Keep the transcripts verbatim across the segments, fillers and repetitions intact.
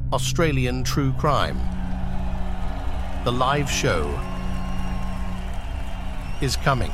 Australian True Crime. The live show is coming.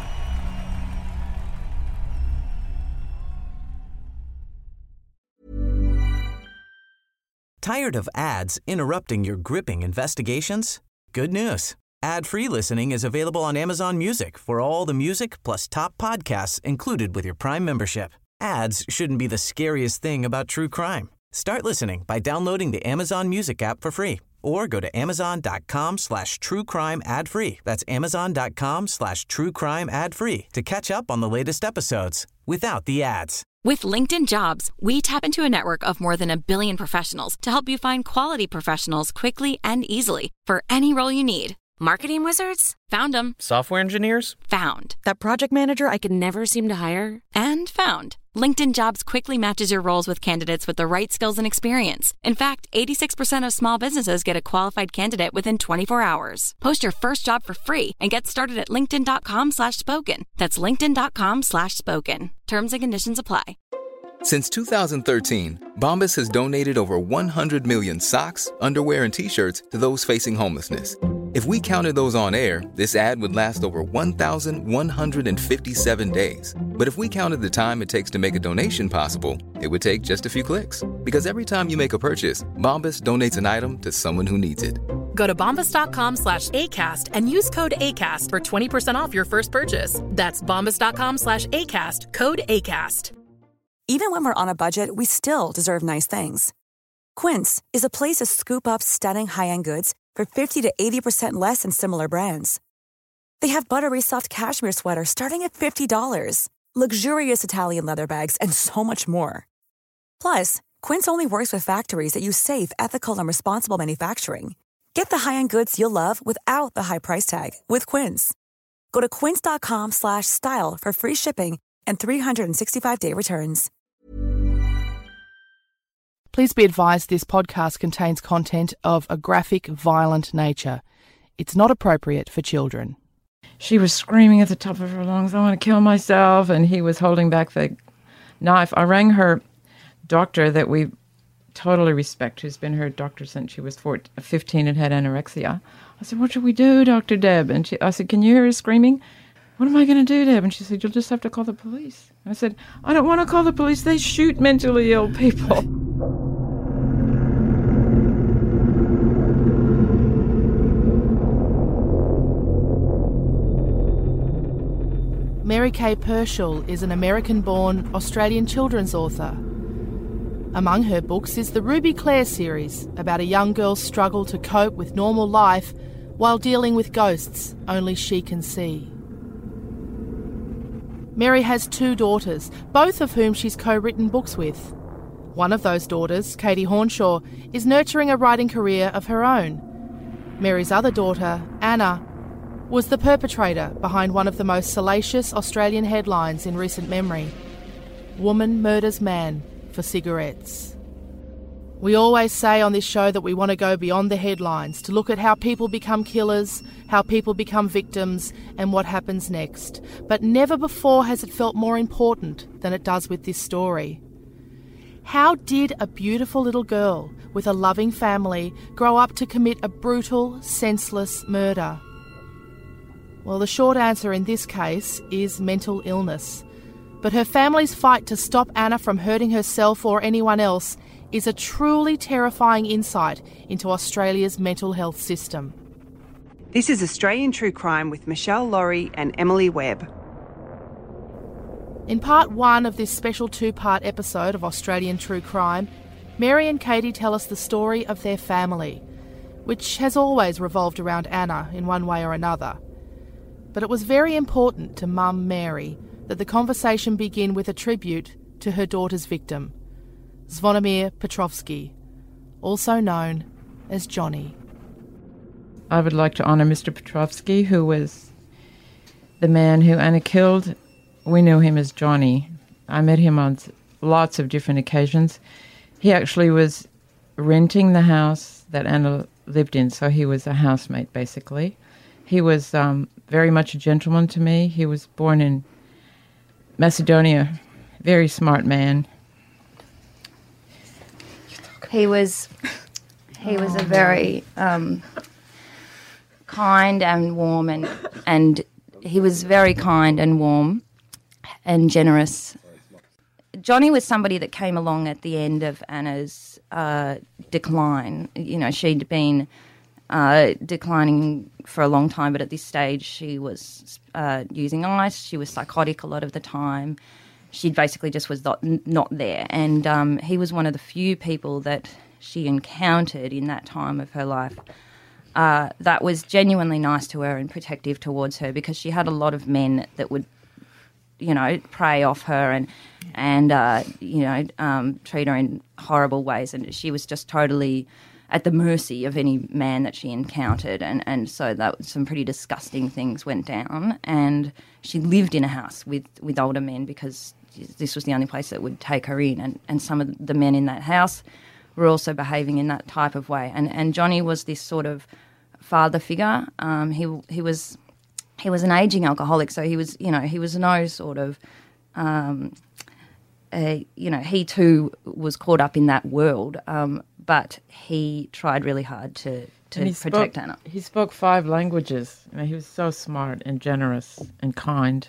Tired of ads interrupting your gripping investigations? Good news. Ad-free listening is available on Amazon Music for all the music plus top podcasts included with your Prime membership. Ads shouldn't be the scariest thing about true crime. Start listening by downloading the Amazon Music app for free or go to amazon.com slash true crime ad free. That's amazon.com slash true crime ad free to catch up on the latest episodes without the ads. With LinkedIn Jobs, we tap into a network of more than a billion professionals to help you find quality professionals quickly and easily for any role you need. Marketing wizards? Found them. Software engineers? Found. That project manager I could never seem to hire? And found. LinkedIn Jobs quickly matches your roles with candidates with the right skills and experience. In fact, eighty-six percent of small businesses get a qualified candidate within twenty-four hours. Post your first job for free and get started at linkedin.com slash spoken. That's linkedin.com slash spoken. Terms and conditions apply. Since two thousand thirteen, Bombas has donated over one hundred million socks, underwear, and T-shirts to those facing homelessness. If we counted those on air, this ad would last over one thousand one hundred fifty-seven days. But if we counted the time it takes to make a donation possible, it would take just a few clicks. Because every time you make a purchase, Bombas donates an item to someone who needs it. Go to bombas.com slash ACAST and use code ACAST for twenty percent off your first purchase. That's bombas.com slash ACAST, code ACAST. Even when we're on a budget, we still deserve nice things. Quince is a place to scoop up stunning high-end goods for fifty to eighty percent less than similar brands. They have buttery soft cashmere sweaters starting at fifty dollars, luxurious Italian leather bags, and so much more. Plus, Quince only works with factories that use safe, ethical, and responsible manufacturing. Get the high-end goods you'll love without the high price tag with Quince. Go to quince.com slash style for free shipping and three sixty-five day returns. Please be advised this podcast contains content of a graphic, violent nature. It's not appropriate for children. She was screaming at the top of her lungs, I want to kill myself, and he was holding back the knife. I rang her doctor that we totally respect, who's been her doctor since she was fourteen, fifteen and had anorexia. I said, what should we do, Doctor Deb? And she, I said, can you hear her screaming? What am I going to do, Deb? And she said, you'll just have to call the police. I said, I don't want to call the police. They shoot mentally ill people. Mary Kay Purcell is an American-born Australian children's author. Among her books is the Ruby Clare series, about a young girl's struggle to cope with normal life while dealing with ghosts only she can see. Mary has two daughters, both of whom she's co-written books with. One of those daughters, Katie Hornshaw, is nurturing a writing career of her own. Mary's other daughter, Anna, was the perpetrator behind one of the most salacious Australian headlines in recent memory. Woman murders man for cigarettes. We always say on this show that we want to go beyond the headlines, to look at how people become killers, how people become victims, and what happens next. But never before has it felt more important than it does with this story. How did a beautiful little girl with a loving family grow up to commit a brutal, senseless murder? Well, the short answer in this case is mental illness. But her family's fight to stop Anna from hurting herself or anyone else is a truly terrifying insight into Australia's mental health system. This is Australian True Crime with Michelle Laurie and Emily Webb. In part one of this special two-part episode of Australian True Crime, Mary and Katie tell us the story of their family, which has always revolved around Anna in one way or another. But it was very important to Mum Mary that the conversation begin with a tribute to her daughter's victim, Zvonimir Petrovsky, also known as Johnny. I would like to honour Mister Petrovsky, who was the man who Anna killed. We knew him as Johnny. I met him on lots of different occasions. He actually was renting the house that Anna lived in, so he was a housemate, basically. He was um, very much a gentleman to me. He was born in Macedonia, very smart man. He was He was a very um, kind and warm, and and he was very kind and warm and generous. Johnny was somebody that came along at the end of Anna's uh, decline. You know, she'd been uh, declining for a long time, but at this stage she was uh, using ice. She was psychotic a lot of the time. She basically just was not, not there. And um, he was one of the few people that she encountered in that time of her life uh, that was genuinely nice to her and protective towards her, because she had a lot of men that would, you know, prey off her and, and uh, you know, um, treat her in horrible ways. And she was just totally at the mercy of any man that she encountered. And, and so that some pretty disgusting things went down. And she lived in a house with, with older men because this was the only place that would take her in. And, and some of the men in that house were also behaving in that type of way. And, and Johnny was this sort of father figure. Um, he he was... He was an ageing alcoholic, so he was, you know, he was no sort of, um, uh, you know, he too was caught up in that world, um, but he tried really hard to, to protect spoke, Anna. He spoke five languages. You know, he was so smart and generous and kind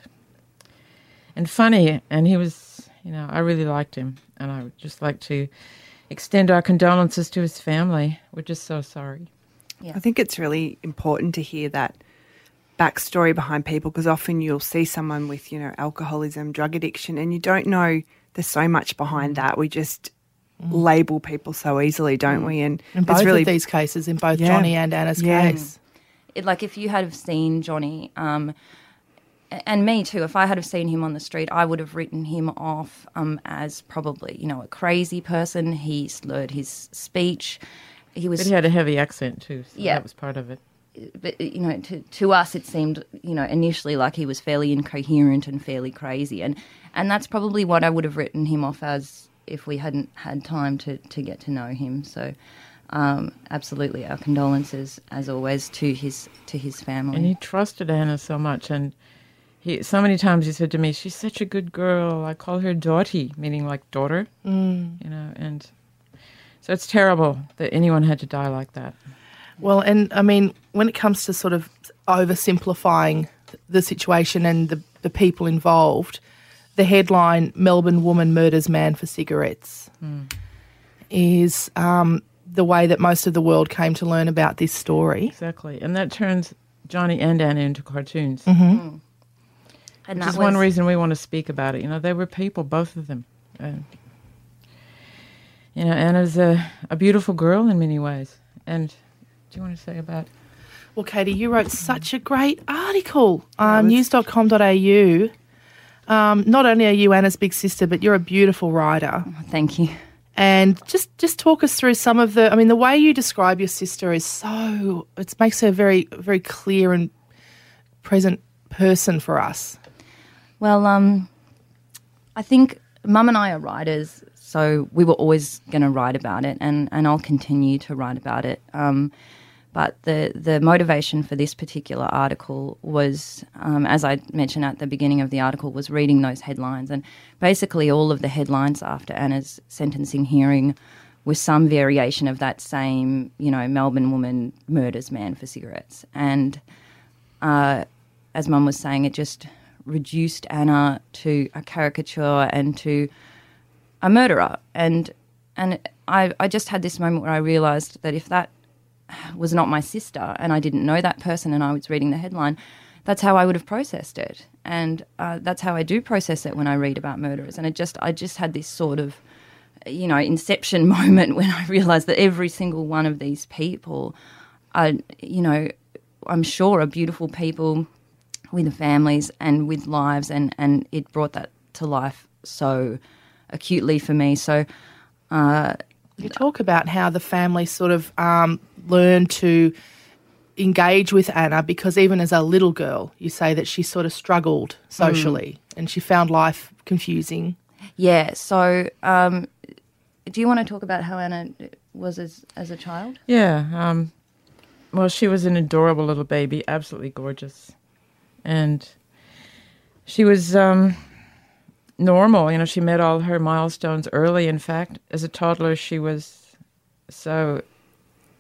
and funny, and he was, you know, I really liked him, and I would just like to extend our condolences to his family. We're just so sorry. Yeah. I think it's really important to hear that backstory behind people, because often you'll see someone with, you know, alcoholism, drug addiction, and you don't know there's so much behind that. We just mm. label people so easily, don't mm. we? And in both really, of these cases, in both yeah. Johnny and Anna's yeah. case. It, like if you had have seen Johnny, um, and me too, if I had have seen him on the street, I would have written him off um, as probably, you know, a crazy person. He slurred his speech. He was. But he had a heavy accent too, so yeah. that was part of it. But, you know, to, to us it seemed, you know, initially like he was fairly incoherent and fairly crazy. And, and that's probably what I would have written him off as if we hadn't had time to, to get to know him. So um, absolutely our condolences, as always, to his to his family. And he trusted Anna so much. And he so many times he said to me, she's such a good girl. I call her Dottie, meaning like daughter. Mm. You know, and so it's terrible that anyone had to die like that. Well, and I mean, when it comes to sort of oversimplifying the situation and the, the people involved, the headline, Melbourne woman murders man for cigarettes, mm. is um, the way that most of the world came to learn about this story. Exactly. And that turns Johnny and Anna into cartoons. Mm-hmm. Mm. And Which that is was one reason we want to speak about it. You know, they were people, both of them. And, you know, Anna's a, a beautiful girl in many ways. And do you want to say about? Well, Katie, you wrote such a great article on um, news dot com dot a u. Um, not only are you Anna's big sister, but you're a beautiful writer. Oh, thank you. And just, just talk us through some of the, I mean, the way you describe your sister is so, it makes her a very, very clear and present person for us. Well, um, I think Mum and I are writers, so we were always going to write about it, and, and I'll continue to write about it. Um, but the, the motivation for this particular article was, um, as I mentioned at the beginning of the article, was reading those headlines. And basically all of the headlines after Anna's sentencing hearing was some variation of that same, you know, Melbourne woman murders man for cigarettes. And uh, as Mum was saying, it just reduced Anna to a caricature and to a murderer. And and I, I just had this moment where I realised that if that was not my sister and I didn't know that person and I was reading the headline, that's how I would have processed it. And uh, that's how I do process it when I read about murderers. And it just I just had this sort of, you know, inception moment when I realised that every single one of these people are, you know, I'm sure are beautiful people with families and with lives, and, and it brought that to life so acutely for me. So uh, you talk about how the family sort of um, learned to engage with Anna, because even as a little girl, you say that she sort of struggled socially mm. and she found life confusing. Yeah, so um, do you want to talk about how Anna was as, as a child? Yeah, um, well, she was an adorable little baby, absolutely gorgeous. And she was um, normal, you know, she met all her milestones early. In fact, as a toddler, she was so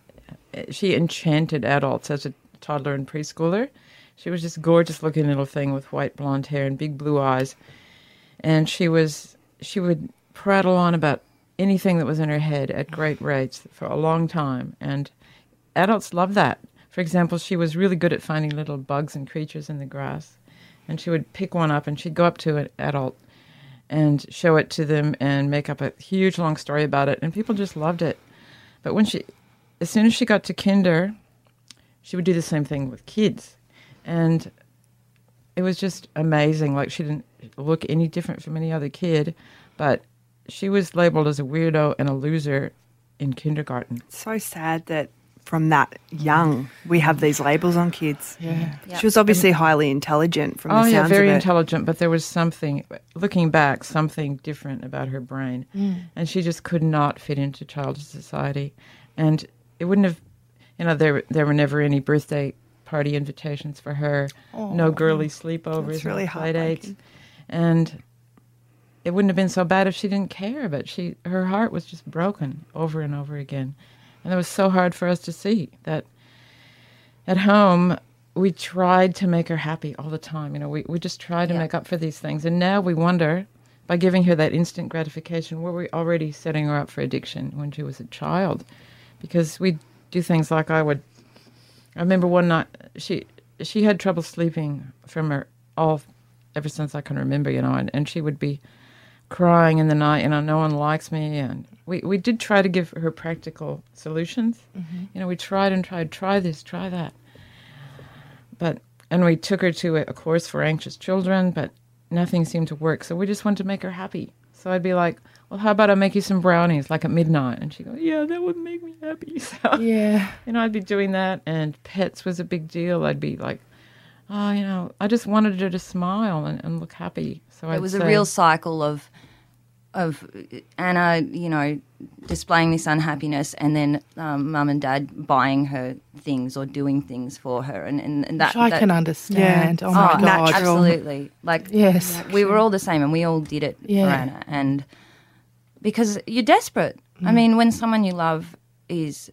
she enchanted adults as a toddler and preschooler. She was just gorgeous looking little thing with white blonde hair and big blue eyes. And she was she would prattle on about anything that was in her head at great rates for a long time. And adults loved that. For example, she was really good at finding little bugs and creatures in the grass. And she would pick one up and she'd go up to an adult and show it to them and make up a huge long story about it. And people just loved it. But when she, as soon as she got to kinder, she would do the same thing with kids. And it was just amazing. Like, she didn't look any different from any other kid, but she was labeled as a weirdo and a loser in kindergarten. It's so sad that from that young we have these labels on kids. Yeah. Yep. She was obviously highly intelligent from the Oh, sounds yeah, very of it. intelligent, but there was something, looking back, something different about her brain. Mm. And she just could not fit into childhood society. And it wouldn't have, you know, there there were never any birthday party invitations for her, Oh, no girly sleepovers, that's really no play dates. heartbreaking. And it wouldn't have been so bad if she didn't care, but she her heart was just broken over and over again. And it was so hard for us to see that at home we tried to make her happy all the time. You know, we, we just tried to Yeah. make up for these things. And now we wonder, by giving her that instant gratification, were we already setting her up for addiction when she was a child? Because we do things like I would... I remember one night, she she had trouble sleeping from her all... ever since I can remember, you know, and, and she would be crying in the night, you know, no one likes me. And we, we did try to give her practical solutions. Mm-hmm. You know, we tried and tried, try this, try that. But, and we took her to a, a course for anxious children, but nothing seemed to work. So we just wanted to make her happy. So I'd be like, well, how about I make you some brownies, like at midnight? And she'd go, yeah, that would make me happy. So, Yeah. you know, I'd be doing that. And pets was a big deal. I'd be like, oh, you know, I just wanted her to smile and, and look happy. So It I'd was say, a real cycle of of Anna, you know, displaying this unhappiness, and then um, mum and dad buying her things or doing things for her, and, and, and that Which I that, can understand. Yeah. Oh, my oh, God. natural. absolutely. Like, Yes. we were all the same, and we all did it Yeah. for Anna, and because you're desperate. I mean, when someone you love is,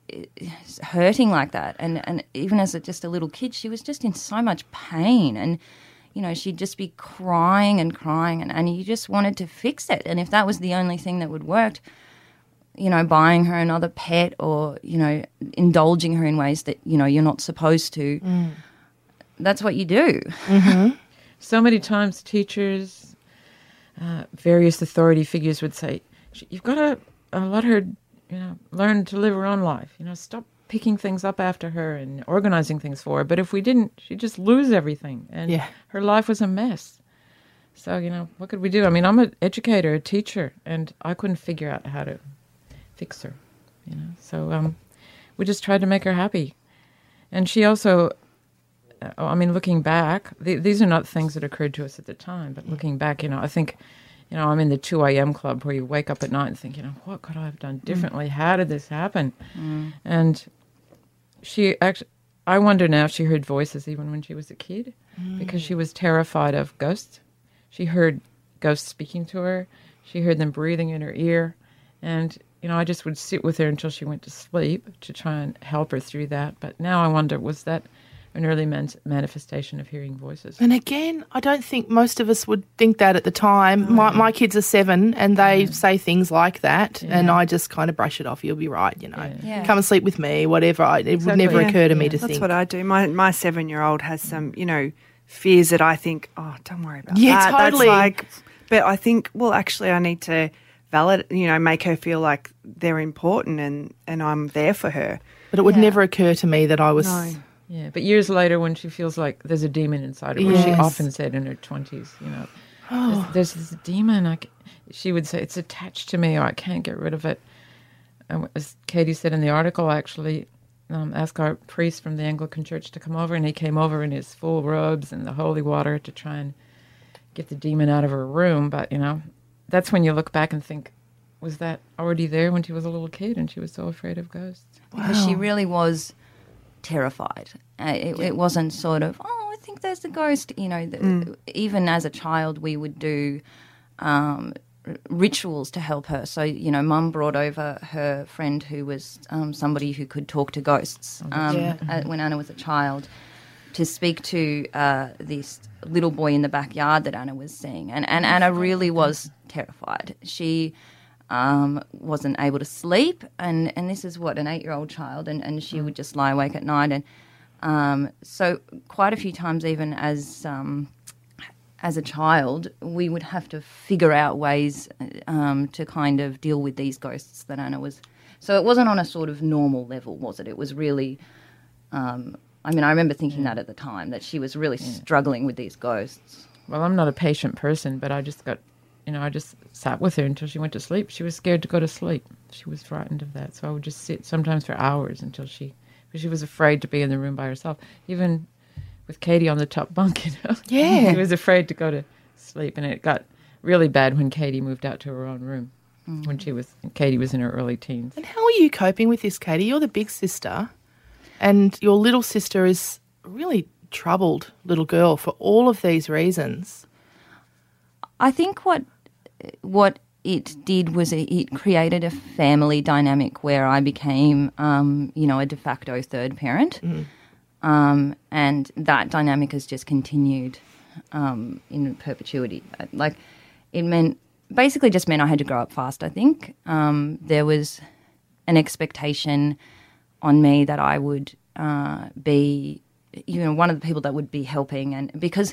is hurting like that, and, and even as a, just a little kid, she was just in so much pain, and you know, she'd just be crying and crying, and, and you just wanted to fix it. And if that was the only thing that would work, you know, buying her another pet or, you know, indulging her in ways that, you know, you're not supposed to, Mm. that's what you do. Mm-hmm. So many times teachers, uh, various authority figures would say, you've got to uh, let her, you know, learn to live her own life. You know, stop picking things up after her and organizing things for her. But if we didn't, she'd just lose everything. And Yeah. her life was a mess. So, you know, what could we do? I mean, I'm an educator, a teacher, and I couldn't figure out how to fix her, you know. So um, we just tried to make her happy. And she also, uh, I mean, looking back, th- these are not things that occurred to us at the time, but looking back, you know, I think, you know, I'm in the two a.m. club where you wake up at night and think, you know, what could I have done differently? How did this happen? Mm. And she actually, I wonder now if she heard voices even when she was a kid, because she was terrified of ghosts. She heard ghosts speaking to her. She heard them breathing in her ear. And, you know, I just would sit with her until she went to sleep to try and help her through that. But now I wonder, was that an early man- manifestation of hearing voices? And again, I don't think most of us would think that at the time. My, my kids are seven and they say things like that, and I just kind of brush it off. You'll be right, you know. Yeah. Yeah. Come and sleep with me, whatever. I, it would Exactly. never Yeah. occur to me Yeah. to That's think. what I do. My my seven year old has some, you know, fears that I think, oh, don't worry about Yeah, that. totally. That's like, but I think, well, actually, I need to validate, you know, make her feel like they're important and and I'm there for her. But it would Yeah. never occur to me that I was. No. Yeah, but years later, when she feels like there's a demon inside her, which she Yes. often said in her twenties, you know, there's, there's this demon. I c she would say, it's attached to me, or I can't get rid of it. And as Katie said in the article, actually, um, asked our priest from the Anglican Church to come over, and he came over in his full robes and the holy water to try and get the demon out of her room. But, you know, that's when you look back and think, was that already there when she was a little kid and she was so afraid of ghosts? Because she really was terrified. Uh, it, it wasn't sort of, oh, I think there's a ghost. You know, the, even as a child, we would do, um, rituals to help her. So, you know, Mum brought over her friend who was um, somebody who could talk to ghosts um, Yeah. uh, when Anna was a child, to speak to uh, this little boy in the backyard that Anna was seeing. And, and Anna really was terrified. She um, wasn't able to sleep, and, and this is, what, an eight-year-old child, and, and she would just lie awake at night. And um, so quite a few times, even as um, as a child, we would have to figure out ways um, to kind of deal with these ghosts that Anna was. So it wasn't on a sort of normal level, was it? It was really... Um, I mean, I remember thinking that at the time, that she was really struggling with these ghosts. Well, I'm not a patient person, but I just got, you know, I just sat with her until she went to sleep. She was scared to go to sleep. She was frightened of that. So I would just sit sometimes for hours until she, because she was afraid to be in the room by herself. Even with Katie on the top bunk, you know. Yeah. She was afraid to go to sleep. And it got really bad when Katie moved out to her own room, mm. when she was, Katie was in her early teens. And how are you coping with this, Katie? You're the big sister. And your little sister is a really troubled little girl for all of these reasons. I think what what it did was it, it created a family dynamic where I became, um, you know, a de facto third parent. Mm. Um, and that dynamic has just continued um, in perpetuity. Like, it meant, basically just meant I had to grow up fast, I think. Um, there was an expectation on me that I would uh, be, you know, one of the people that would be helping, and because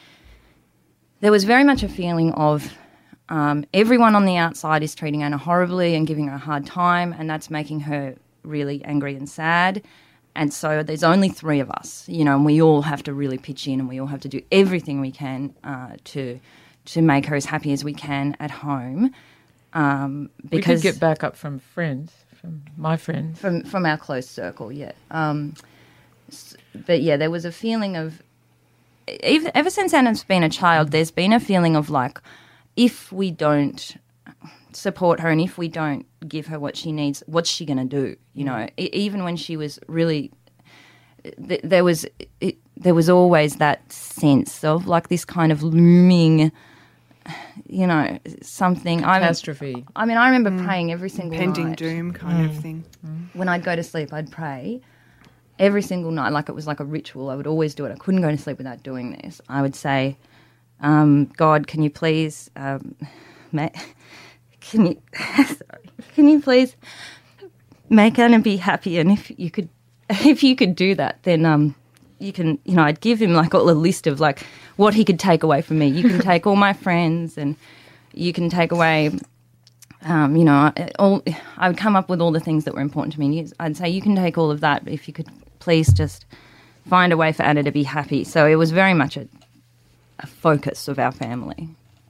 there was very much a feeling of um, everyone on the outside is treating Anna horribly and giving her a hard time, and that's making her really angry and sad. And so there's only three of us, you know, and we all have to really pitch in, and we all have to do everything we can uh, to to make her as happy as we can at home. Um, because we could get back up from friends. From my friends. From from our close circle, yeah. Um, but, yeah, there was a feeling of, even, ever since Anna's been a child, there's been a feeling of, like, if we don't support her and if we don't give her what she needs, what's she going to do? You know, it, even when she was really, th- there was it, there was always that sense of, like, this kind of looming, you know, something. Catastrophe. I mean, I remember mm. praying every single Impending night. doom kind mm. of thing. Mm. When I'd go to sleep, I'd pray every single night, like it was like a ritual. I would always do it. I couldn't go to sleep without doing this. I would say, um, God, can you please, um, ma- can you, sorry, can you please make Anna be happy? And if you could, if you could do that, then um, you can, you know, I'd give him like all a list of like what he could take away from me. You can take all my friends, and you can take away, um, you know, all. I would come up with all the things that were important to me. I'd say you can take all of that, but if you could please just find a way for Anna to be happy. So it was very much a, a focus of our family.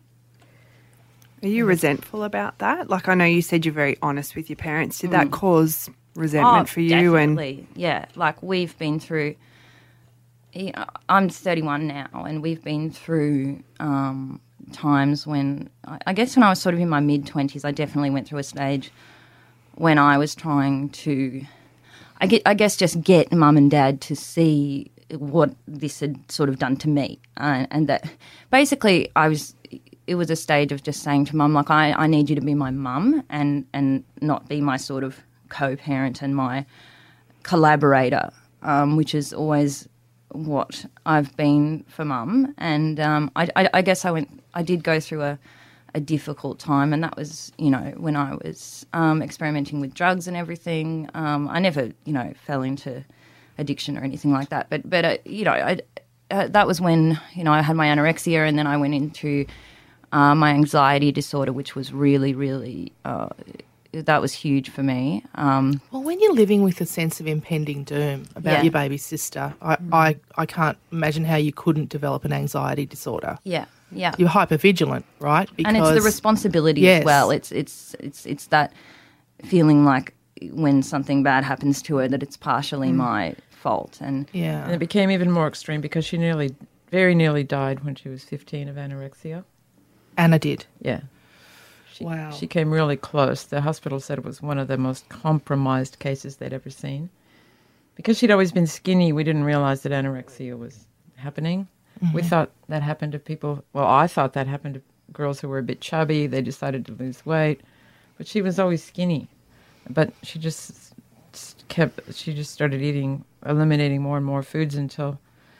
Are you resentful about that? Like, I know you said you're very honest with your parents. Did mm. that cause resentment oh, for you? Definitely, and yeah. Like, we've been through. You know, I'm thirty-one now, and we've been through um, times when, I guess when I was sort of in my mid-twenties, I definitely went through a stage when I was trying to, I, get, I guess, just get mum and dad to see what this had sort of done to me. Uh, and that basically I was, it was a stage of just saying to mum, like, I, I need you to be my mum and, and not be my sort of co-parent and my collaborator, um, which is always what I've been for mum. And um, I, I, I guess I went, I did go through a, a difficult time, and that was, you know, when I was um, experimenting with drugs and everything. Um, I never, you know, fell into addiction or anything like that. But, but uh, you know, I, uh, that was when, you know, I had my anorexia, and then I went into uh, my anxiety disorder, which was really, really, uh, that was huge for me. Um, well, when you're living with a sense of impending doom about yeah. your baby sister, I, mm. I, I can't imagine how you couldn't develop an anxiety disorder. Yeah, yeah. You're hypervigilant, right? Because, and it's the responsibility yes. as well. It's it's it's it's that feeling like when something bad happens to her that it's partially mm. my fault. And yeah, and it became even more extreme because she nearly, very nearly died when she was fifteen of anorexia. Anna did? Yeah. She, wow. She came really close. The hospital said it was one of the most compromised cases they'd ever seen. Because she'd always been skinny, we didn't realise that anorexia was happening. Mm-hmm. We thought that happened to people, well, I thought that happened to girls who were a bit chubby. They decided to lose weight. But she was always skinny. But she just kept, she just started eating, eliminating more and more foods until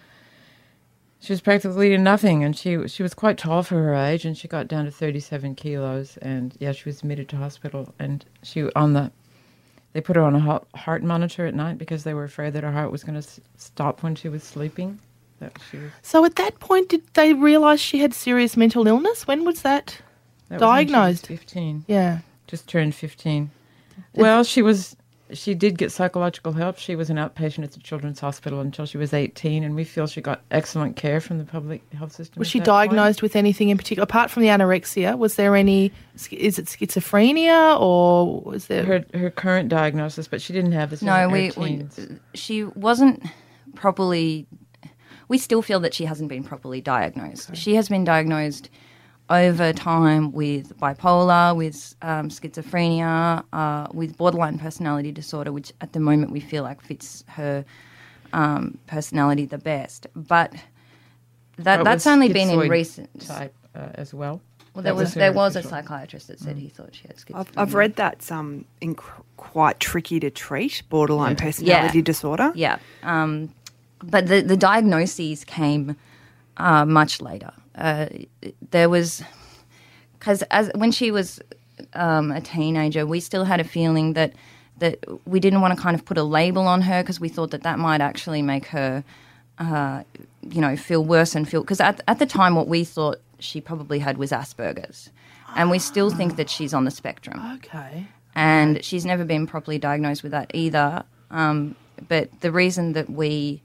she was practically eating nothing. And she she was quite tall for her age, and she got down to thirty-seven kilos. And yeah, she was admitted to hospital. And she on the, they put her on a heart monitor at night because they were afraid that her heart was going to s- stop when she was sleeping. That she was, so at that point, did they realise she had serious mental illness? When was that, that diagnosed? Was when she was fifteen. Yeah. Just turned fifteen. Well, she was, she did get psychological help. She was an outpatient at the Children's Hospital until she was eighteen, and we feel she got excellent care from the public health system. Was she diagnosed with anything in particular? Apart from the anorexia, was there any, is it schizophrenia or was there? Her her current diagnosis, but she didn't have this No, in we, her we, teens. she wasn't properly, we still feel that she hasn't been properly diagnosed. Okay. She has been diagnosed over time with bipolar, with um, schizophrenia, uh, with borderline personality disorder, which at the moment we feel like fits her um, personality the best. But that But that's was only been in schizoid recent type uh, as well. Well, there That was her there was a official- psychiatrist that said he thought she had schizophrenia. I've, I've read that's um, inc- quite tricky to treat, borderline Yeah. personality Yeah. disorder. Yeah, um, but the the diagnoses came uh, much later. Uh, there was because as when she was um, a teenager, we still had a feeling that that we didn't want to kind of put a label on her because we thought that that might actually make her, uh, you know, feel worse and feel because at at the time what we thought she probably had was Asperger's, and we still think that she's on the spectrum. Okay. And she's never been properly diagnosed with that either. Um, but the reason that we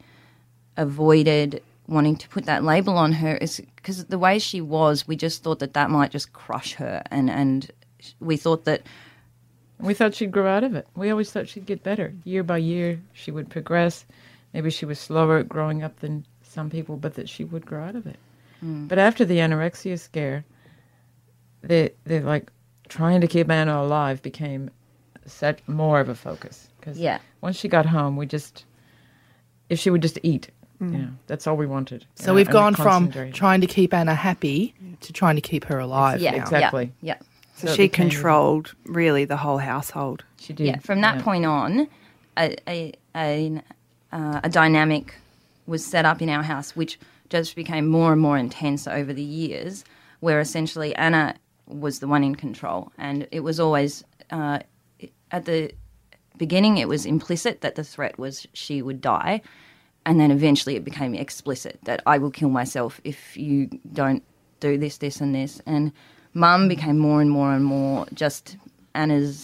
avoided wanting to put that label on her is because the way she was, we just thought that that might just crush her. And, and we thought that... We thought she'd grow out of it. We always thought she'd get better. Year by year, she would progress. Maybe she was slower at growing up than some people, but that she would grow out of it. Mm. But after the anorexia scare, they, they like... trying to keep Anna alive became set more of a focus. Because yeah. once she got home, we just, if she would just eat, mm. you know, that's all we wanted. So know, we've gone we from trying to keep Anna happy to trying to keep her alive. Yeah, now. exactly. Yeah. yeah. So, so she controlled really the whole household. She did. Yeah, from that yeah. point on, a, a, a, uh, a dynamic was set up in our house, which just became more and more intense over the years, where essentially Anna was the one in control, and it was always uh, at the beginning it was implicit that the threat was she would die, and then eventually it became explicit that I will kill myself if you don't do this, this and this, and Mum became more and more and more just Anna's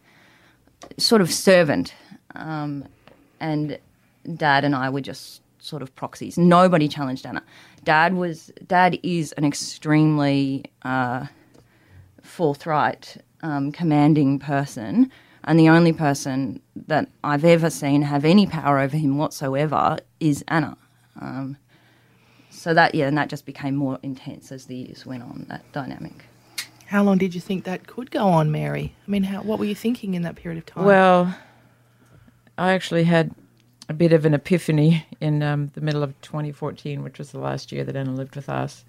sort of servant, um, and Dad and I were just sort of proxies. Nobody challenged Anna. Dad was Dad is an extremely uh, forthright, um, commanding person, and the only person that I've ever seen have any power over him whatsoever is Anna. Um, so that, yeah, and that just became more intense as the years went on, that dynamic. How long did you think that could go on, Mary? I mean, how, what were you thinking in that period of time? Well, I actually had a bit of an epiphany in um, the middle of twenty fourteen, which was the last year that Anna lived with us.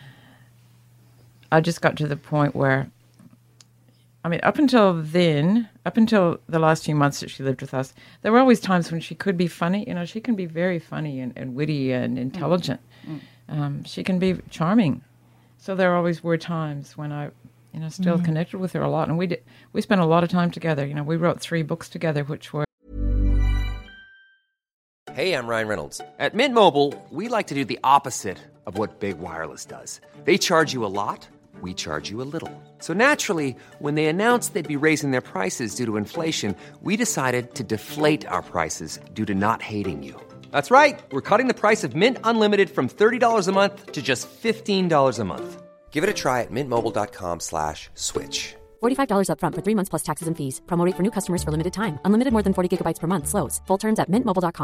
I just got to the point where, I mean, up until then, up until the last few months that she lived with us, there were always times when she could be funny. You know, she can be very funny and, and witty and intelligent. Mm. Um, she can be charming. So there always were times when I, you know, still mm. connected with her a lot. And we did, we spent a lot of time together. You know, we wrote three books together, which were... Hey, I'm Ryan Reynolds. At Mint Mobile, we like to do the opposite of what Big Wireless does. They charge you a lot. We charge you a little. So naturally, when they announced they'd be raising their prices due to inflation, we decided to deflate our prices due to not hating you. That's right. We're cutting the price of Mint Unlimited from thirty dollars a month to just fifteen dollars a month. Give it a try at mintmobile.com slash switch. forty-five dollars up front for three months plus taxes and fees. Promo rate for new customers for limited time. Unlimited more than forty gigabytes per month slows. Full terms at mint mobile dot com.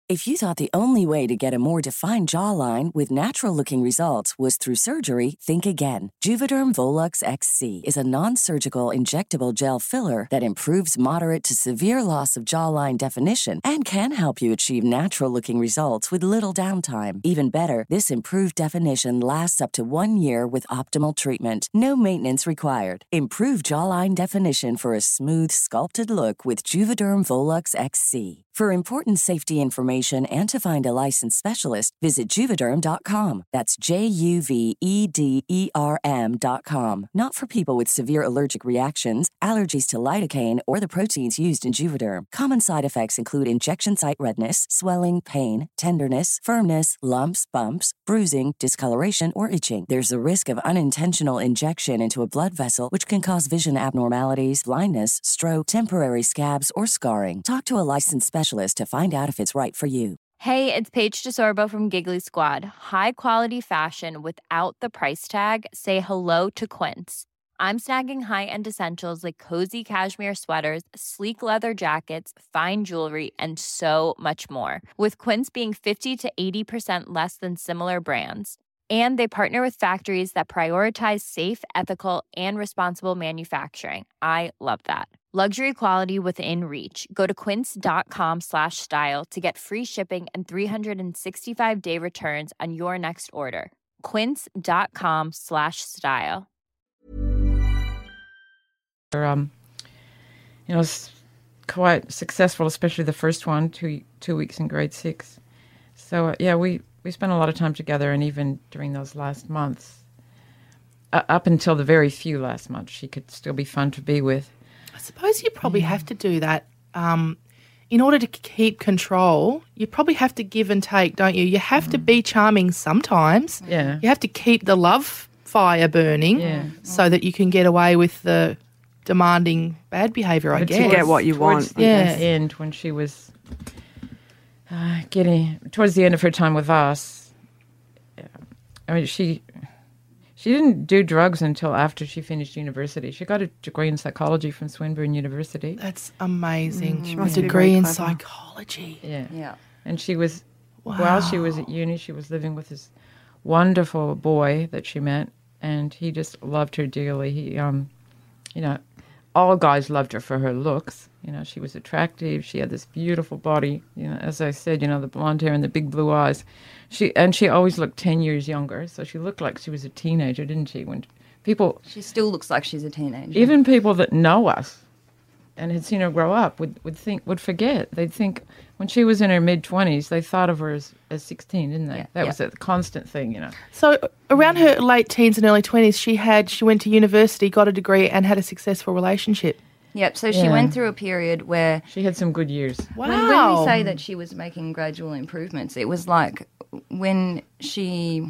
If you thought the only way to get a more defined jawline with natural-looking results was through surgery, think again. Juvederm Volux X C is a non-surgical injectable gel filler that improves moderate to severe loss of jawline definition and can help you achieve natural-looking results with little downtime. Even better, this improved definition lasts up to one year with optimal treatment. No maintenance required. Improve jawline definition for a smooth, sculpted look with Juvederm Volux X C. For important safety information and to find a licensed specialist, visit Juvederm dot com. That's J U V E D E R M dot com. Not for people with severe allergic reactions, allergies to lidocaine, or the proteins used in Juvederm. Common side effects include injection site redness, swelling, pain, tenderness, firmness, lumps, bumps, bruising, discoloration, or itching. There's a risk of unintentional injection into a blood vessel, which can cause vision abnormalities, blindness, stroke, temporary scabs, or scarring. Talk to a licensed specialist to find out if it's right for you. Hey, it's Paige DeSorbo from Giggly Squad. High quality fashion without the price tag. Say hello to Quince. I'm snagging high-end essentials like cozy cashmere sweaters, sleek leather jackets, fine jewelry, and so much more. With Quince being fifty to eighty percent less than similar brands. And they partner with factories that prioritize safe, ethical, and responsible manufacturing. I love that. Luxury quality within reach. Go to quince.com slash style to get free shipping and three sixty-five day returns on your next order. Quince.com slash style. Um, you know, it's quite successful, especially the first one, two two weeks in grade six. So, uh, yeah, we, we spent a lot of time together, and even during those last months, uh, up until the very few last months, she could still be fun to be with. I suppose you probably yeah. have to do that um, in order to keep control. You probably have to give and take, don't you? You have mm. to be charming sometimes. Yeah. You have to keep the love fire burning yeah. so that you can get away with the demanding bad behaviour, I but guess. To get what you want. Towards yeah. the end, when she was uh, getting, towards the end of her time with us, I mean, she... She didn't do drugs until after she finished university. She got a degree in psychology from Swinburne University. That's amazing. Mm, she got a degree in psychology. Yeah. Yeah. And she was, wow. while she was at uni, she was living with this wonderful boy that she met, and he just loved her dearly. He, um, you know, all guys loved her for her looks. You know, she was attractive. She had this beautiful body. You know, as I said, you know, the blonde hair and the big blue eyes. She and she always looked ten years younger. So she looked like she was a teenager, didn't she? When people, she still looks like she's a teenager. Even people that know us and had seen her grow up would, would think would forget. They'd think when she was in her mid twenties, they thought of her as, as sixteen, didn't they? Yeah, that yeah. was a constant thing, you know. So around her late teens and early twenties, she had she went to university, got a degree, and had a successful relationship. Yep, so she Yeah. went through a period where... She had some good years. Wow. When, when we say that she was making gradual improvements, it was like when she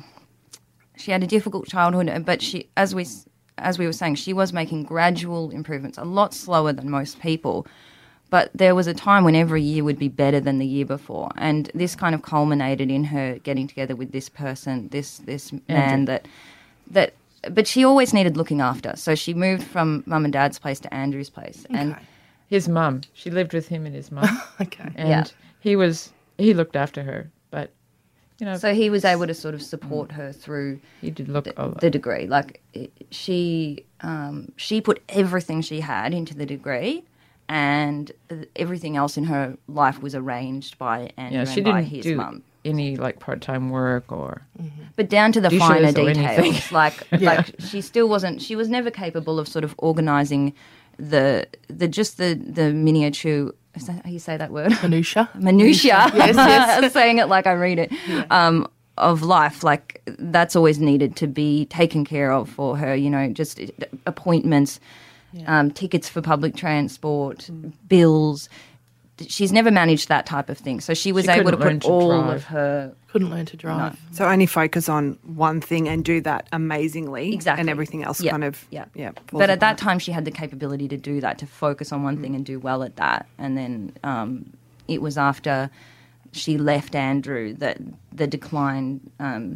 she had a difficult childhood, but she, as we as we were saying, she was making gradual improvements, a lot slower than most people. But there was a time when every year would be better than the year before, and this kind of culminated in her getting together with this person, this this man that that. But she always needed looking after, so she moved from mum and dad's place to Andrew's place, Okay. and His mum. She lived with him and his mum. Okay. And Yeah. he was he looked after her, but you know, so he was able to sort of support her through he did look the, a lot. the degree. Like it- she, um, she put everything she had into the degree, and everything else in her life was arranged by Andrew yeah, she and by didn't his do mum. any like part-time work or But down to the dishes finer or details, anything. like like she still wasn't. She was never capable of sort of organising the the just the the miniature. Is that how you say that word? Minutia. Minutia. Yes, yes. I'm saying it like I read it. Um, of life, like that's always needed to be taken care of for her. You know, just appointments, um, tickets for public transport, bills. She's never managed that type of thing. So she was She able to couldn't learn put to all drive. of her Couldn't learn to drive. So only focus on one thing and do that amazingly. Exactly. And everything else Yeah. kind of, Yeah. yeah. falls But at that apart. time, she had the capability to do that, to focus on one thing and do well at that. And then um, it was after she left Andrew that the decline um,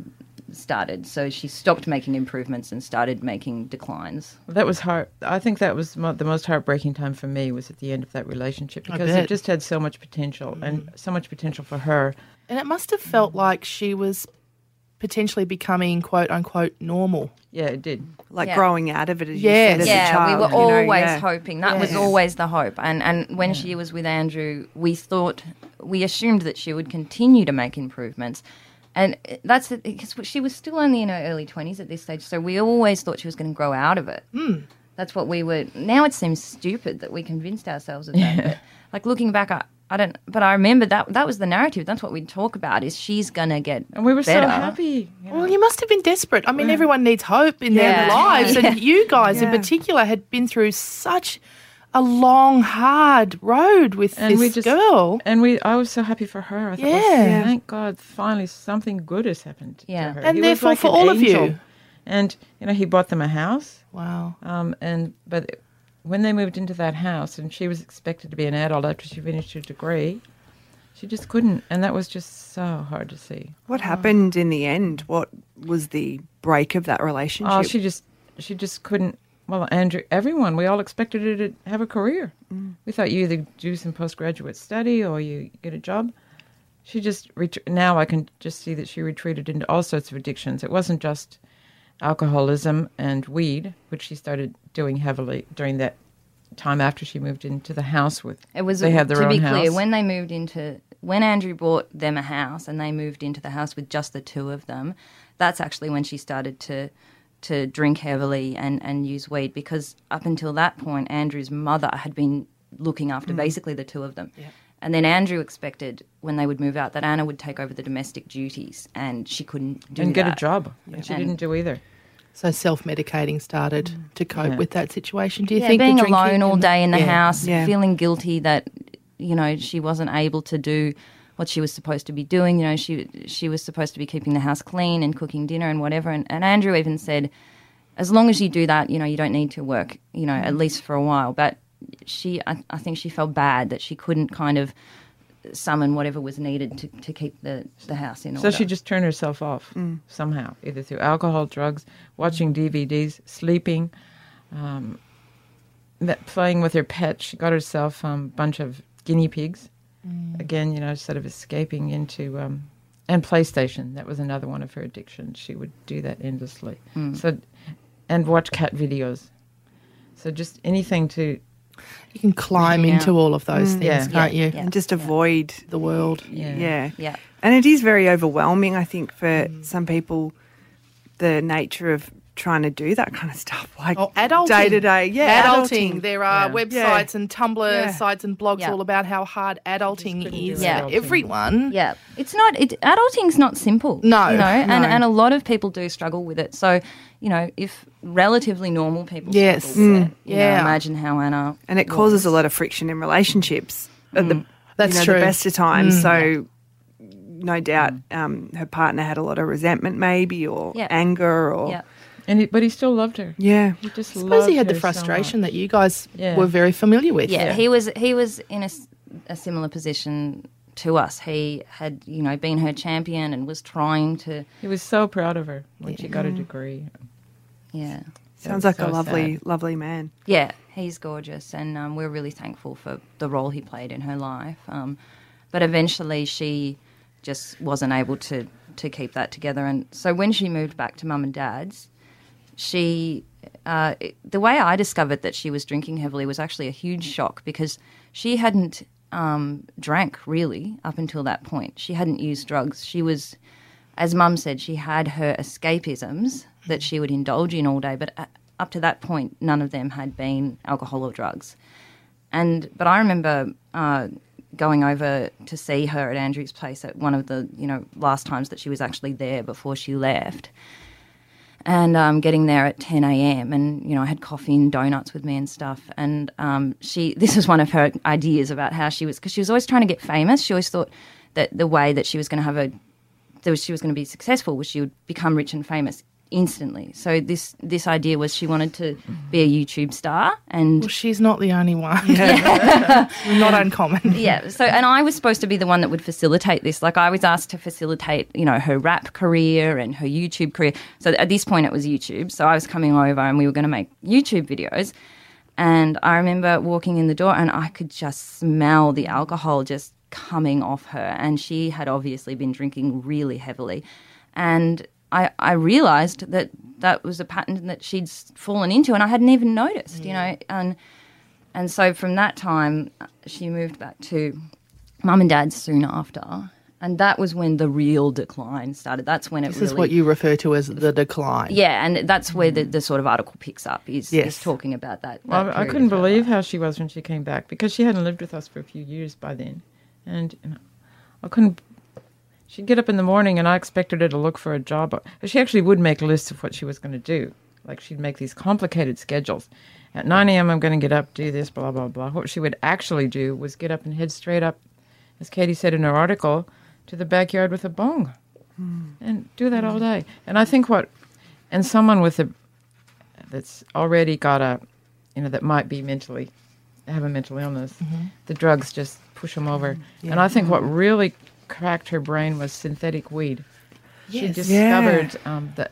started. So she stopped making improvements and started making declines. That was hard. I think that was mo- the most heartbreaking time for me was at the end of that relationship because it just had so much potential mm. and so much potential for her. And it must have felt like she was potentially becoming quote unquote normal. Yeah, it did. Like yeah. growing out of it as yes. you said as yeah, a child. we were you know, always yeah. hoping. That yeah. was always the hope. And and when yeah. she was with Andrew, we thought, we assumed that she would continue to make improvements. And that's because she was still only in her early twenties at this stage, so we always thought she was going to grow out of it. Mm. That's what we were. Now it seems stupid that we convinced ourselves of that. Yeah. But, like looking back, I, I don't. But I remember that that was the narrative. That's what we'd talk about. Is she's going to get and we were better. so happy. You know? Well, you must have been desperate. I mean, yeah. everyone needs hope in yeah. their lives, yeah. and you guys yeah. in particular had been through such a long, hard road with and this we just, girl. And we, I was so happy for her. I thought, yeah. well, thank God, finally something good has happened yeah. to her. And he therefore, was like for an all angel. of you. And, you know, he bought them a house. Wow. Um, and But when they moved into that house and she was expected to be an adult after she finished her degree, she just couldn't. And that was just so hard to see. What oh. happened in the end? What was the break of that relationship? Oh, she just, she just couldn't. Well, Andrew, everyone, we all expected her to have a career. Mm. We thought you either do some postgraduate study or you get a job. She just, ret- now I can just see that she retreated into all sorts of addictions. It wasn't just alcoholism and weed, which she started doing heavily during that time after she moved into the house with. It was, they had their to own be house. clear, when they moved into, when Andrew bought them a house and they moved into the house with just the two of them, that's actually when she started to to drink heavily and, and use weed, because up until that point, Andrew's mother had been looking after mm. basically the two of them. Yep. And then Andrew expected, when they would move out, that Anna would take over the domestic duties, and she couldn't do and that. get a job. And she and didn't do either. So self-medicating started mm. to cope yeah. with that situation. Do you yeah, think being the alone all day in the yeah. house, yeah. feeling guilty that, you know, she wasn't able to do what she was supposed to be doing. You know, she she was supposed to be keeping the house clean and cooking dinner and whatever. And, and Andrew even said, as long as you do that, you know, you don't need to work, you know, at least for a while. But she, I, I think she felt bad that she couldn't kind of summon whatever was needed to, to keep the, the house in order. So she just turned herself off mm. somehow, either through alcohol, drugs, watching D V Ds, sleeping, um, playing with her pet. She got herself a um, bunch of guinea pigs. Mm. Again, you know, sort of escaping into... Um, and PlayStation, that was another one of her addictions. She would do that endlessly. Mm. So... And watch cat videos. So just anything to... You can climb yeah. into all of those mm. things, yeah. can't yeah. you? Yeah. And just avoid the world. Yeah. yeah. Yeah. And it is very overwhelming, I think, for mm. some people, the nature of trying to do that kind of stuff. Like oh, adulting. Day to day. Yeah, adulting. adulting. There are yeah. websites yeah. and Tumblr yeah. sites and blogs yeah. all about how hard adulting is yeah. for everyone. Yeah. It's not... It, adulting's not simple. No. You know, and, no. and a lot of people do struggle with it. So, you know, if relatively normal people yes. struggle with mm. it, you yeah. know, imagine how Anna... And it causes was. a lot of friction in relationships at mm. the, That's you know, true. the best of times. Mm. So... No doubt um, her partner had a lot of resentment maybe or yeah. anger or... Yeah. And he, But he still loved her. Yeah. He just I suppose loved he had the her frustration so that you guys yeah. were very familiar with. Yeah, yeah. he was he was in a, a similar position to us. He had, you know, been her champion and was trying to... He was so proud of her when yeah. she got a degree. Yeah. Sounds like so a lovely, sad. lovely man. Yeah, he's gorgeous, and um, we're really thankful for the role he played in her life. Um, but eventually she just wasn't able to, to keep that together. And so when she moved back to mum and dad's, she... Uh, the way I discovered that she was drinking heavily was actually a huge shock, because she hadn't um, drank, really, up until that point. She hadn't used drugs. She was... As Mum said, she had her escapisms that she would indulge in all day, but up to that point, none of them had been alcohol or drugs. And but I remember uh, going over to see her at Andrew's place at one of the, you know, last times that she was actually there before she left, and um, getting there at ten a.m. and, you know, I had coffee and donuts with me and stuff. And um, she, this was one of her ideas about how she was, because she was always trying to get famous. She always thought that the way that she was going to have a that she was going to be successful was she would become rich and famous instantly. So this this idea was she wanted to be a YouTube star, and Well, she's not the only one. Yeah. Not uncommon. yeah. So and I was supposed to be the one that would facilitate this. Like I was asked to facilitate, you know, her rap career and her YouTube career. So at this point it was YouTube. So I was coming over and we were going to make YouTube videos. And I remember walking in the door and I could just smell the alcohol just coming off her, and she had obviously been drinking really heavily. And I, I realised that that was a pattern that she'd fallen into, and I hadn't even noticed, you know. And and so from that time, she moved back to mum and dad's soon after, and that was when the real decline started. That's when it This really... is what you refer to as the decline. Yeah, and that's where the, the sort of article picks up, is, Yes. is talking about that. that Well, I period couldn't of her believe life. how she was when she came back, because she hadn't lived with us for a few years by then. And you know, I couldn't... She'd get up in the morning and I expected her to look for a job. She actually would make lists of what she was going to do. Like she'd make these complicated schedules. At nine a.m. I'm going to get up, do this, blah, blah, blah. What she would actually do was get up and head straight up, as Katie said in her article, to the backyard with a bong mm. and do that all day. And I think what... And someone with a... that's already got a... you know, that might be mentally... have a mental illness, mm-hmm. the drugs just push them over. Yeah. And I think what really cracked her brain was synthetic weed. Yes. She discovered yeah. um, that,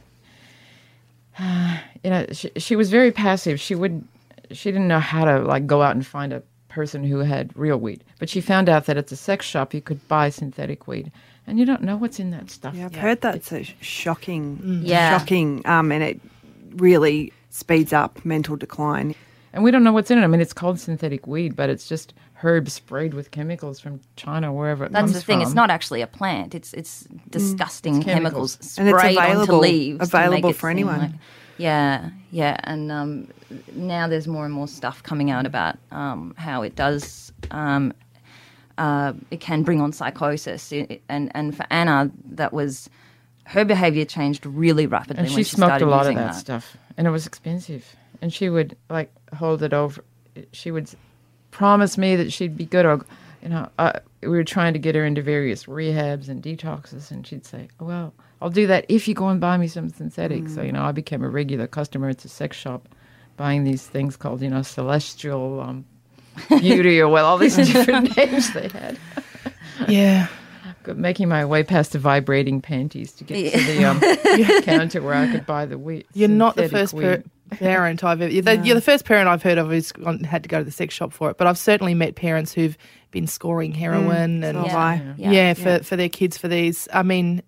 uh, you know, she, she was very passive. She would, she didn't know how to like go out and find a person who had real weed. But she found out that at the sex shop you could buy synthetic weed, and you don't know what's in that stuff. Yeah, I've yet. heard that's a shocking, mm. yeah. shocking, um, and it really speeds up mental decline. And we don't know what's in it. I mean, it's called synthetic weed, but it's just herbs sprayed with chemicals from China, wherever it That's comes the thing. from. It's not actually a plant. It's it's disgusting It's chemicals. chemicals And it's sprayed onto available- leaves. to available make it for seem anyone. like- yeah, yeah. And um, now there's more and more stuff coming out about um, how it does. Um, uh, it can bring on psychosis. It, and and for Anna, that was her behaviour changed really rapidly. And when she she smoked started a lot of using that, stuff, and it was expensive. And she would like hold it over. She would promise me that she'd be good, or you know, uh, we were trying to get her into various rehabs and detoxes, and she'd say, oh, "Well, I'll do that if you go and buy me some synthetic." Mm. So you know, I became a regular customer at the sex shop, buying these things called you know celestial um, beauty or well, all these different names they had. Yeah. Making my way past the vibrating panties to get to the um, counter where I could buy the weed. You're not the synthetic first weed. per- parent I've ever... You're the, No. you're the first parent I've heard of who's gone, had to go to the sex shop for it, but I've certainly met parents who've been scoring heroin Mm, and... so have Yeah. I. Yeah, Yeah. for, Yeah. for their kids, for these. I mean,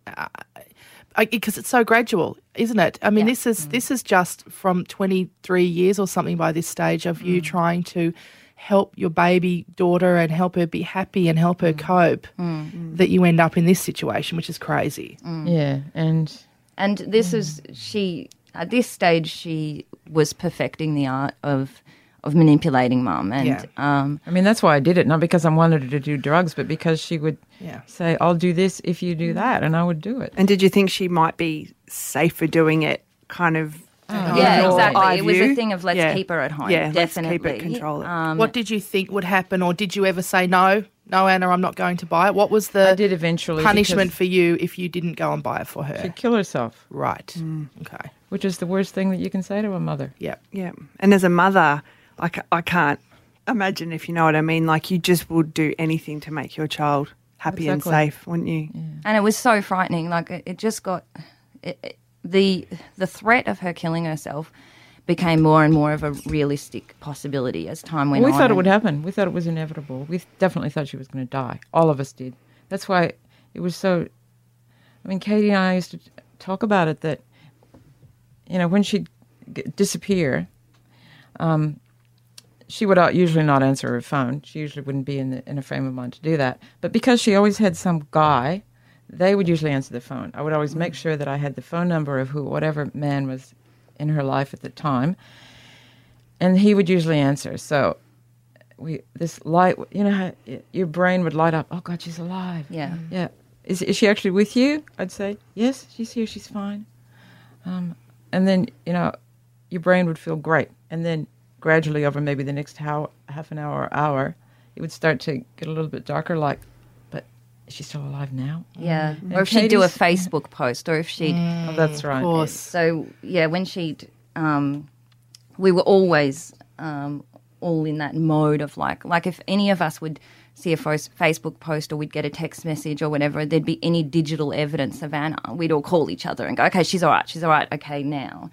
because it's so gradual, isn't it? I mean, Yeah. this is this is just from twenty-three years or something by this stage of you trying to help your baby daughter and help her be happy and help her cope, that you end up in this situation, which is crazy. Yeah, and And this is she at this stage she was perfecting the art of of manipulating mum, and Yeah. um, I mean that's why I did it, not because I wanted her to do drugs, but because she would Yeah. say, "I'll do this if you do that," and I would do it. And did you think she might be safer doing it kind of... Oh, yeah, your exactly. eye It was a view? thing of let's Yeah. keep her at home. Yeah, let's definitely. keep it, control it. Um, What did you think would happen, or did you ever say, no, no, Anna, I'm not going to buy it? What was the I did eventually punishment because for you if you didn't go and buy it for her? she'd kill herself, Right. Okay. which is the worst thing that you can say to a mother. Yeah. Yeah. And as a mother, I, ca- I can't imagine, if you know what I mean, like you just would do anything to make your child happy Exactly. and safe, wouldn't you? and it was so frightening. Like it, it just got it, it- the the threat of her killing herself became more and more of a realistic possibility as time went Well, we on. thought it and- would happen. We thought it was inevitable. We definitely thought she was going to die. All of us did. That's why it was so... I mean, Katie and I used to talk about it that, you know, when she'd g- disappear, um, she would uh, usually not answer her phone. She usually wouldn't be in, the, in a frame of mind to do that. But because she always had some guy, they would usually answer the phone. I would always make sure that I had the phone number of who, whatever man was in her life at the time, and he would usually answer. So we this light, you know, how y- your brain would light up. Oh God, she's alive. Yeah. Yeah. Is is she actually with you? I'd say yes. She's here. She's fine. Um, and then you know, your brain would feel great, and then gradually over maybe the next how, half an hour or hour, it would start to get a little bit darker. Like, but is she still alive now? Yeah. And Or if she'd do a Katie's- Facebook post, or if she'd... Oh, that's right. Of course. So, yeah, when she'd... Um, we were always um, all in that mode of like... Like if any of us would see a fo- Facebook post or we'd get a text message or whatever, there'd be any digital evidence of Anna, we'd all call each other and go, okay, she's all right, she's all right, okay, now.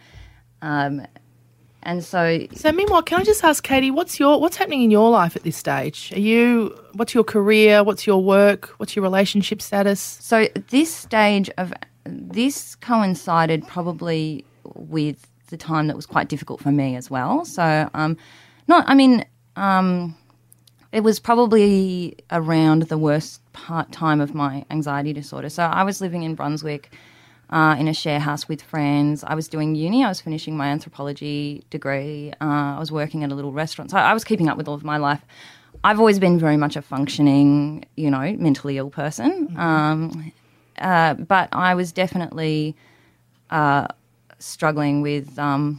Um, and so... So meanwhile, can I just ask, Katie, what's your what's happening in your life at this stage? Are you what's your career? What's your work? What's your relationship status? So this stage of... This coincided probably with the time that was quite difficult for me as well. So, um, not, I mean... Um, It was probably around the worst part time of my anxiety disorder. So I was living in Brunswick uh, in a share house with friends. I was doing uni. I was finishing my anthropology degree. Uh, I was working at a little restaurant. So I was keeping up with all of my life. I've always been very much a functioning, you know, mentally ill person. Mm-hmm. Um, uh, but I was definitely uh, struggling with um,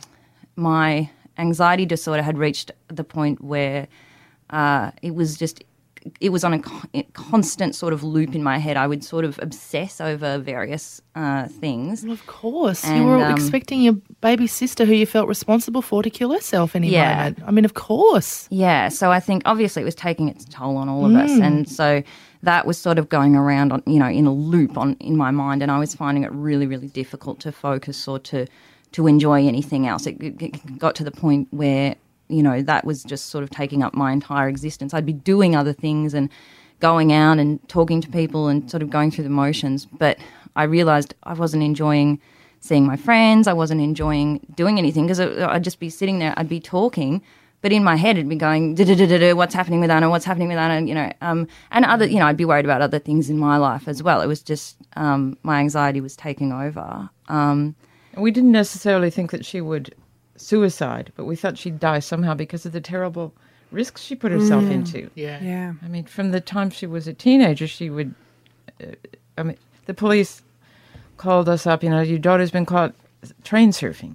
my anxiety disorder had reached the point where Uh, it was just, it was on a co- constant sort of loop in my head. I would sort of obsess over various uh, things. Well, of course. And, you were um, expecting your baby sister who you felt responsible for to kill herself any Yeah. moment. I mean, of course. Yeah, so I think obviously it was taking its toll on all of us. Mm. And so that was sort of going around, on, you know, in a loop on in my mind, and I was finding it really, really difficult to focus or to, to enjoy anything else. It, it got to the point where, you know, that was just sort of taking up my entire existence. I'd be doing other things and going out and talking to people and sort of going through the motions. But I realised I wasn't enjoying seeing my friends. I wasn't enjoying doing anything because I'd just be sitting there, I'd be talking, but in my head it'd be going, da-da-da-da-da, what's happening with Anna, what's happening with Anna, you know, um, and other, you know, I'd be worried about other things in my life as well. It was just um, my anxiety was taking over. Um, And we didn't necessarily think that she would suicide, but we thought she'd die somehow because of the terrible risks she put herself Mm. into. Yeah. Yeah. I mean, from the time she was a teenager, she would, uh, I mean, the police called us up, you know, your daughter's been caught train surfing.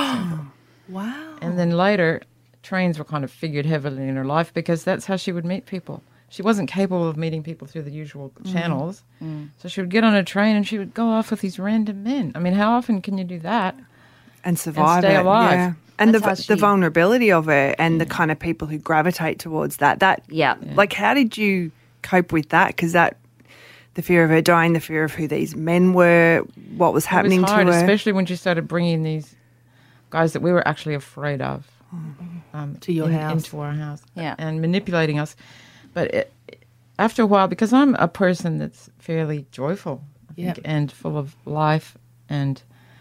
Wow. And then later, trains were kind of figured heavily in her life because that's how she would meet people. She wasn't capable of meeting people through the usual Mm. channels. Mm. So she would get on a train and she would go off with these random men. I mean, how often can you do that? And survive stay it, alive. yeah. And That's the how the she- vulnerability of it, and the kind of people who gravitate towards that. That Yeah. like, how did you cope with that? Because that, the fear of her dying, the fear of who these men were, what was happening it was hard, to her. especially when she started bringing these guys that we were actually afraid of um, To your in- house. into our house, Yeah. and manipulating us. But it, after a while, because I'm a person that's fairly joyful, I Yeah. think, and full of life, and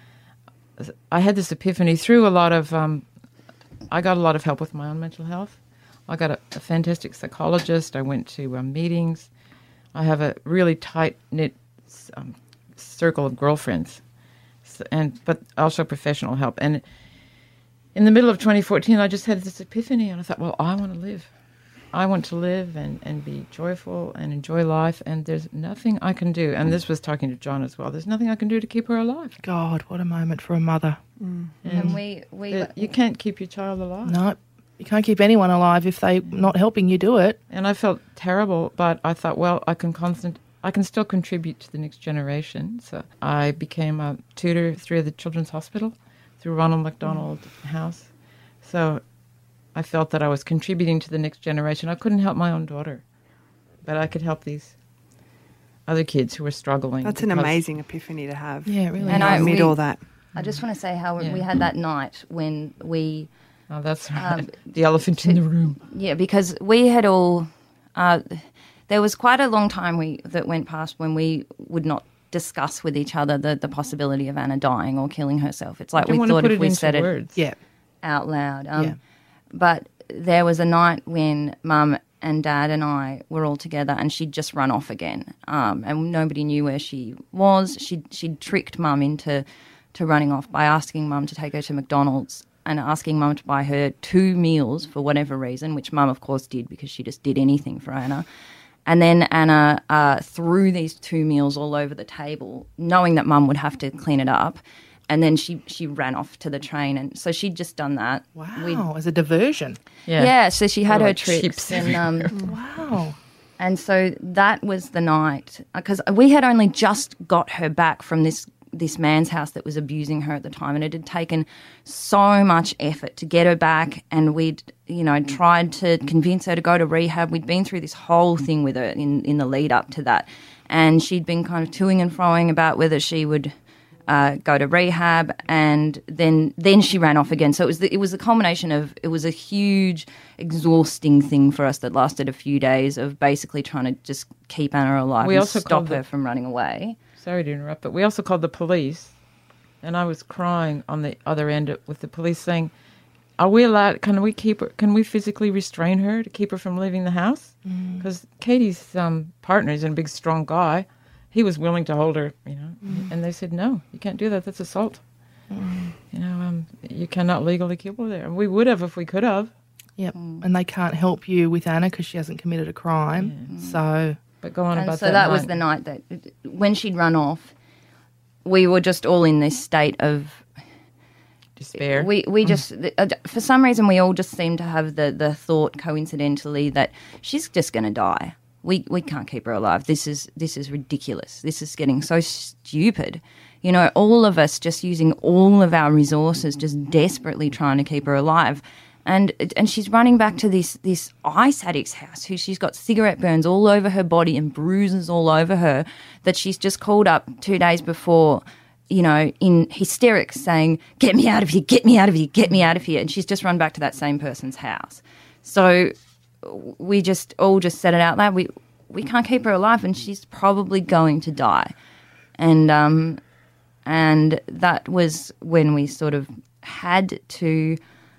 I had this epiphany through a lot of. Um, I got a lot of help with my own mental health. I got a, a fantastic psychologist. I went to um, meetings. I have a really tight knit um, circle of girlfriends, so, and but also professional help. And in the middle of twenty fourteen, I just had this epiphany, and I thought, well, I want to live. I want to live and, and be joyful and enjoy life, and there's nothing I can do. And this was talking to John as well. There's nothing I can do to keep her alive. God, what a moment for a mother. Mm. and we, we That you can't keep your child alive. No, you can't keep anyone alive if they're not helping you do it. And I felt terrible, but I thought, well, I can constant, I can still contribute to the next generation. So I became a tutor through the Children's Hospital, through Ronald McDonald House. So I felt that I was contributing to the next generation. I couldn't help my own daughter, but I could help these other kids who were struggling. That's an because- amazing ephany to have. Yeah, it really And is. I- amid we- all that. I just want to say how Yeah. we had that night when we, Oh, that's right. Um, the elephant in the room. yeah, because we had all, uh, there was quite a long time we that went past when we would not discuss with each other the, the possibility of Anna dying or killing herself. It's like I don't we want to thought put if it we into said it words. Yeah. out loud. Um, Yeah. But there was a night when Mum and Dad and I were all together, and she'd just run off again, um, and nobody knew where she was. She'd she'd tricked Mum into to running off by asking Mum to take her to McDonald's and asking Mum to buy her two meals for whatever reason, which Mum of course did because she just did anything for Anna. And then Anna uh, threw these two meals all over the table, knowing that Mum would have to clean it up. And then she, she ran off to the train, and so she'd just done that. Wow, We'd- as a diversion. Yeah. yeah, so she had Or her like tricks, chips. and um, Wow. And so that was the night, because we had only just got her back from this this man's house that was abusing her at the time, and it had taken so much effort to get her back, and we'd, you know, tried to convince her to go to rehab. We'd been through this whole thing with her in, in the lead up to that, and she'd been kind of toing and froing about whether she would uh, go to rehab, and then then she ran off again. So it was the, it was a culmination of, it was a huge, exhausting thing for us that lasted a few days of basically trying to just keep Anna alive We and also stop her the- from running away. Sorry to interrupt, but we also called the police, and I was crying on the other end with the police saying, are we allowed, can we keep her, can we physically restrain her to keep her from leaving the house? Because mm. Katie's um, partner is a big, strong guy. He was willing to hold her, you know, mm. and they said, no, you can't do that, that's assault. Mm. You know, um, you cannot legally keep her there. And we would have if we could have. Yep, mm. and they can't help you with Anna because she hasn't committed a crime, yeah. so... But go on and about so that that night. was the night that, when she'd run off, we were just all in this state of despair. We we just, for some reason, we all just seemed to have the, the thought coincidentally that she's just going to die. We we can't keep her alive. This is this is ridiculous. This is getting so stupid. You know, all of us just using all of our resources, just desperately trying to keep her alive. And and she's running back to this this ice addict's house, who she's got cigarette burns all over her body and bruises all over her, that she's just called up two days before, you know, in hysterics saying, get me out of here, get me out of here, get me out of here. And she's just run back to that same person's house. So we just all just said it out loud. We we can't keep her alive, and she's probably going to die. And um and that was when we sort of had to...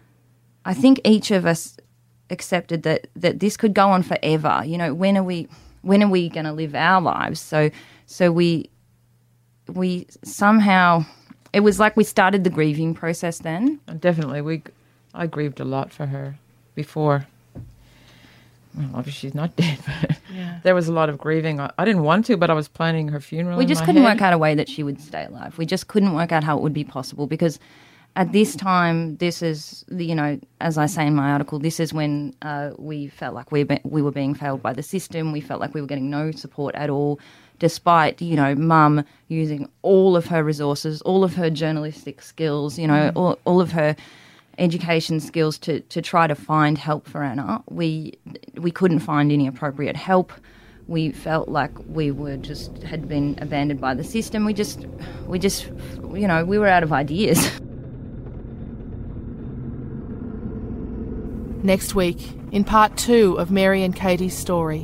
I think each of us accepted that, that this could go on forever. You know, when are we when are we going to live our lives? So so we we somehow, it was like we started the grieving process then. And definitely, we I grieved a lot for her before. Well, obviously she's not dead, but yeah. There was a lot of grieving. I, I didn't want to, but I was planning her funeral. We just in my couldn't head. work out a way that she would stay alive. We just couldn't work out how it would be possible, because at this time, this is, you know, as I say in my article, this is when uh, we felt like we, be, we were being failed by the system. We felt like we were getting no support at all, despite, you know, Mum using all of her resources, all of her journalistic skills, you know, mm. all, all of her education skills to, to try to find help for Anna. We we couldn't find any appropriate help. We felt like we were just had been abandoned by the system. We just, we just, you know, we were out of ideas. Next week, in part two of Mary and Katie's story.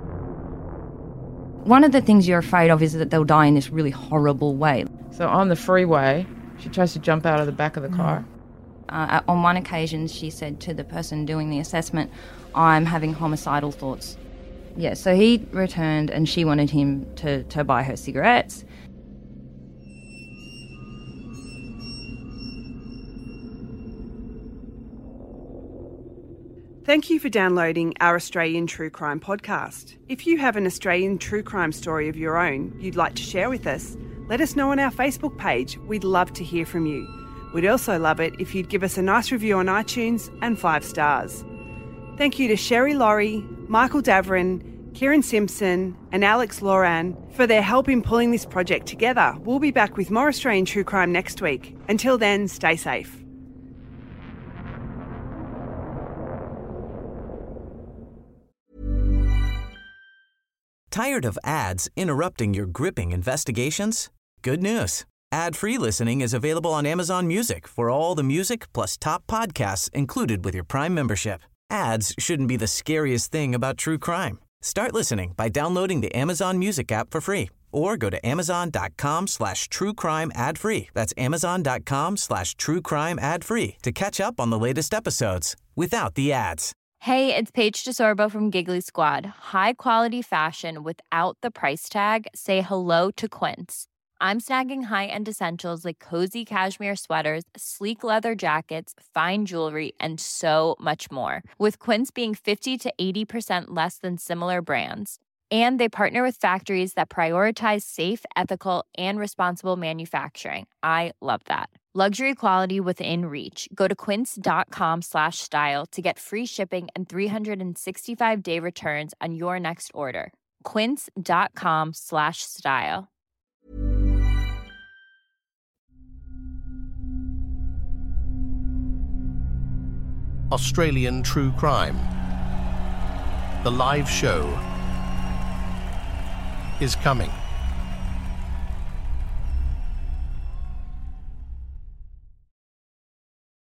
One of the things you're afraid of is that they'll die in this really horrible way. So on the freeway, she tries to jump out of the back of the car. Uh, on one occasion, she said to the person doing the assessment, I'm having homicidal thoughts. Yeah, so he returned and she wanted him to, to buy her cigarettes. Thank you for downloading our Australian True Crime podcast. If you have an Australian true crime story of your own you'd like to share with us, let us know on our Facebook page. We'd love to hear from you. We'd also love it if you'd give us a nice review on iTunes and five stars. Thank you to Sherry Laurie, Michael Davern, Kieran Simpson and Alex Loran for their help in pulling this project together. We'll be back with more Australian True Crime next week. Until then, stay safe. Tired of ads interrupting your gripping investigations? Good news. Ad-free listening is available on Amazon Music for all the music plus top podcasts included with your Prime membership. Ads shouldn't be the scariest thing about true crime. Start listening by downloading the Amazon Music app for free or go to amazon.com slash true crime ad free. That's amazon.com slash true crime ad free to catch up on the latest episodes without the ads. Hey, it's Paige DeSorbo from Giggly Squad. High quality fashion without the price tag. Say hello to Quince. I'm snagging high-end essentials like cozy cashmere sweaters, sleek leather jackets, fine jewelry, and so much more. With Quince being fifty to eighty percent less than similar brands. And they partner with factories that prioritize safe, ethical, and responsible manufacturing. I love that. Luxury quality within reach. Go to quince.com slash style to get free shipping and three sixty-five day returns on your next order. Quince.com slash style. Australian True Crime. The live show is coming.